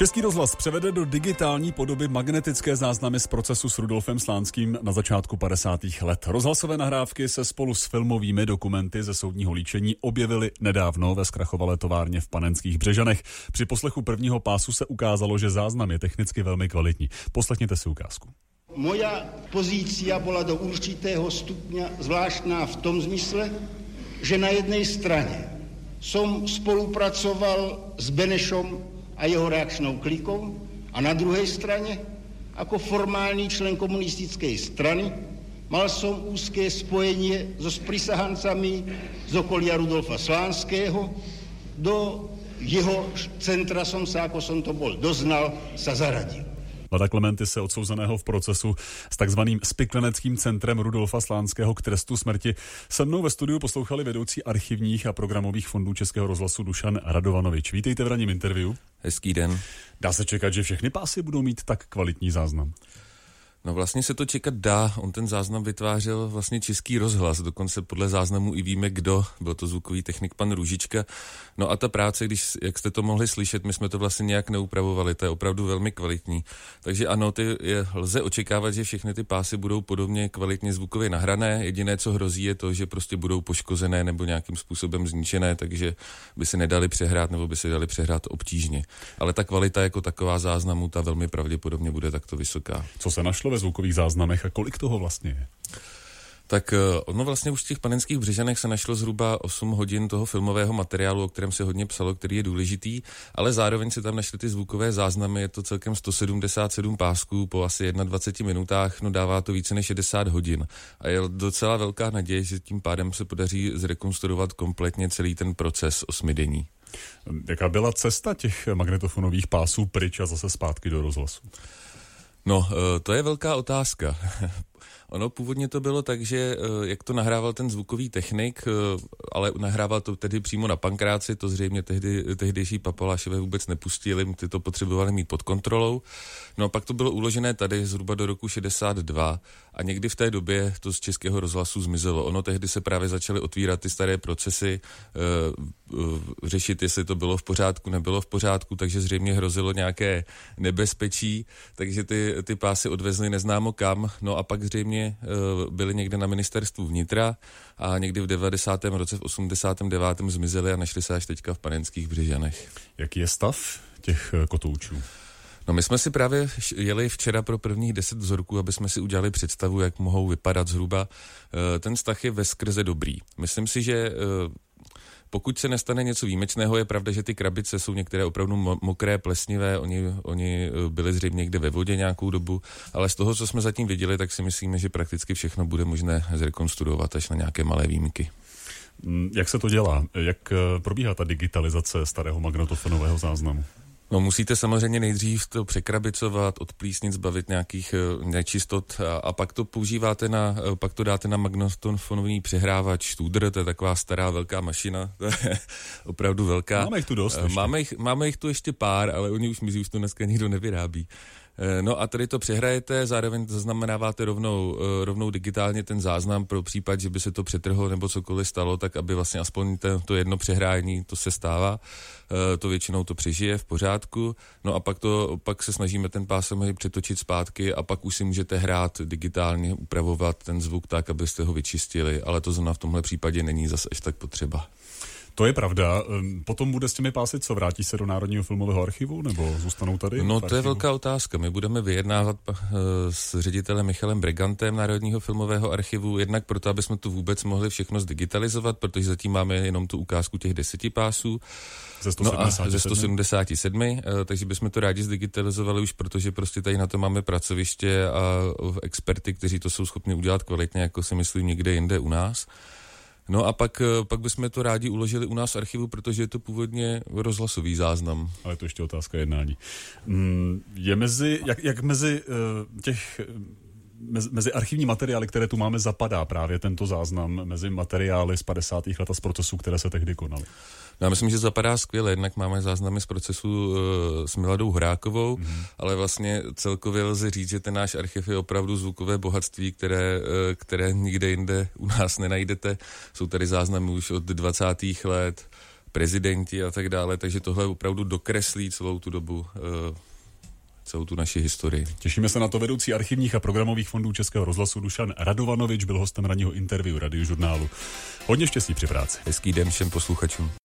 Český rozhlas převede do digitální podoby magnetické záznamy z procesu s Rudolfem Slánským na začátku 50. let. Rozhlasové nahrávky se spolu s filmovými dokumenty ze soudního líčení objevily nedávno ve zkrachovalé továrně v Panenských Břežanech. Při poslechu prvního pásu se ukázalo, že záznam je technicky velmi kvalitní. Poslechněte si ukázku. Moja pozícia bola do určitého stupňa zvláštna v tom zmysle, že na jednej strane som spolupracoval s Benešom a jeho reakčnou klikou a na druhej strane, ako formálny člen komunistickej strany, mal som úzké spojenie so sprisahancami z okolia Rudolfa Slánského. Do jeho centra som sa, ako som to bol doznal, sa zaradil. Vlada Klementyse, odsouzeného v procesu s takzvaným spikleneckým centrem Rudolfa Slánského k trestu smrti, se mnou ve studiu poslouchali vedoucí archivních a programových fondů Českého rozhlasu Dušan Radovanovič. Vítejte v ranním interview. Hezký den. Dá se čekat, že všechny pásy budou mít tak kvalitní záznam? No vlastně se to čekat dá. On ten záznam vytvářel vlastně Český rozhlas. Dokonce podle záznamu i víme, kdo. Byl to zvukový technik pan Růžička. No a ta práce, jak jste to mohli slyšet, my jsme to vlastně nějak neupravovali. To je opravdu velmi kvalitní. Takže ano, lze očekávat, že všechny ty pásy budou podobně kvalitně zvukově nahrané. Jediné, co hrozí, je to, že prostě budou poškozené nebo nějakým způsobem zničené, takže by se nedali přehrát nebo by se dali přehrát obtížně. Ale ta kvalita jako taková záznamu, ta velmi pravděpodobně bude takto vysoká. Co se našlo ve zvukových záznamech a kolik toho vlastně je? Tak ono vlastně už v těch Panenských Břežanech se našlo zhruba 8 hodin toho filmového materiálu, o kterém se hodně psalo, který je důležitý, ale zároveň se tam našly ty zvukové záznamy, je to celkem 177 pásků po asi 21 minutách, no dává to více než 60 hodin. A je docela velká naděje, že tím pádem se podaří zrekonstruovat kompletně celý ten proces 8denní. Jaká byla cesta těch magnetofonových pásů pryč a zase zpátky do rozhlasu? No, to je velká otázka. Ono původně to bylo tak, že jak to nahrával ten zvukový technik, ale nahrával to tedy přímo na Pankráci, to zřejmě tehdejší Papalášové vůbec nepustili, ty to potřebovali mít pod kontrolou. No a pak to bylo uložené tady zhruba do roku 62 a někdy v té době to z Českého rozhlasu zmizelo. Ono tehdy se právě začaly otvírat ty staré procesy, řešit, jestli to bylo v pořádku, nebylo v pořádku, takže zřejmě hrozilo nějaké nebezpečí, takže ty pásy odvezli neznámo kam, no a pak zřejmě byli někde na ministerstvu vnitra a někdy v 90. roce, v 89. zmizeli a našli se až teďka v Panenských Břežanech. Jaký je stav těch kotoučů? No my jsme si právě jeli včera pro prvních 10 vzorků, aby jsme si udělali představu, jak mohou vypadat zhruba. Ten stav je veskrze dobrý. Myslím si, že pokud se nestane něco výjimečného, je pravda, že ty krabice jsou některé opravdu mokré, plesnivé, oni byli zřejmě někde ve vodě nějakou dobu, ale z toho, co jsme zatím viděli, tak si myslíme, že prakticky všechno bude možné zrekonstruovat až na nějaké malé výjimky. Jak se to dělá? Jak probíhá ta digitalizace starého magnetofonového záznamu? No musíte samozřejmě nejdřív to překrabicovat, odplísnit, zbavit nějakých nečistot a pak to používáte pak to dáte na magnetofonový přehrávač Studer, to je taková stará velká mašina, to je opravdu velká. Máme jich tu dost. Máme jich tu ještě pár, ale oni už mizí, už to dneska nikdo nevyrábí. No a tady to přehrajete, zároveň zaznamenáváte rovnou digitálně ten záznam pro případ, že by se to přetrhlo nebo cokoliv stalo, tak aby vlastně aspoň to jedno přehrání, to se stává, to většinou to přežije v pořádku, no a pak se snažíme ten pás přetočit zpátky a pak už si můžete hrát digitálně, upravovat ten zvuk tak, abyste ho vyčistili, ale to zrovna v tomhle případě není zase až tak potřeba. To je pravda. Potom bude s těmi pásy co? Vrátí se do Národního filmového archivu nebo zůstanou tady? No to je velká otázka. My budeme vyjednávat s ředitelem Michalem Bregantem Národního filmového archivu, jednak proto, aby jsme to vůbec mohli všechno zdigitalizovat, protože zatím máme jenom tu ukázku těch 10 pásů. Ze 177, takže bychom to rádi zdigitalizovali už, protože prostě tady na to máme pracoviště a experty, kteří to jsou schopni udělat kvalitně, jako si myslím někde jinde u nás. No a pak bychom to rádi uložili u nás v archivu, protože je to původně rozhlasový záznam. Ale to ještě otázka jednání. Je mezi archivní materiály, které tu máme, zapadá právě tento záznam mezi materiály z 50. let a z procesů, které se tehdy konaly? Já myslím, že zapadá skvěle. Jednak máme záznamy z procesu s Miladou Horákovou, ale vlastně celkově lze říct, že ten náš archiv je opravdu zvukové bohatství, které nikde jinde u nás nenajdete. Jsou tady záznamy už od 20. let, prezidenti a tak dále, takže tohle opravdu dokreslí celou tu dobu, celou tu naši historii. Těšíme se na to. Vedoucí archivních a programových fondů Českého rozhlasu Dušan Radovanovič byl hostem ranního interview Radiožurnálu. Hodně štěstí při práci. Hezký den všem posluchačům.